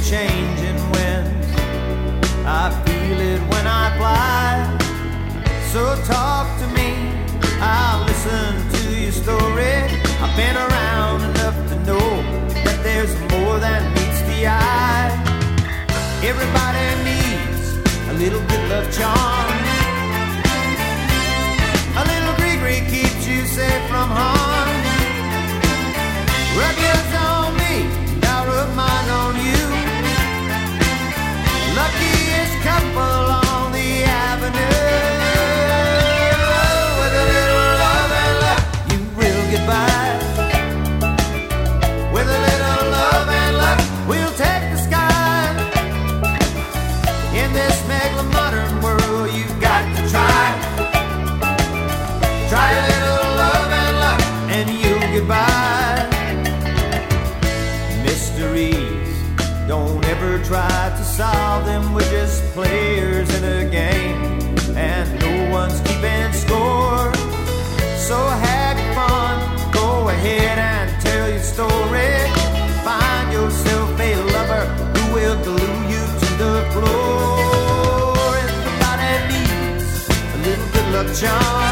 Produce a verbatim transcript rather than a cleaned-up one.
changing winds. I feel it when I fly. So talk to me, I'll listen to your story. I've been around enough to know that there's more than meets the eye. Everybody needs a little good love charm. A little gree-gree keeps you safe from harm. Rub yours on me, I'll rub mine on you. Luckiest couple on the avenue. With a little love and luck, you will get by. With a little love and luck, we'll take the sky. In this mega modern world, you've got to try. Try a little love and luck, and you'll get by. Mysteries, don't ever try to solve them. We're just players in a game, and no one's keeping score. So have fun, go ahead and tell your story. Find yourself a lover who will glue you to the floor. Everybody needs a little good luck charm.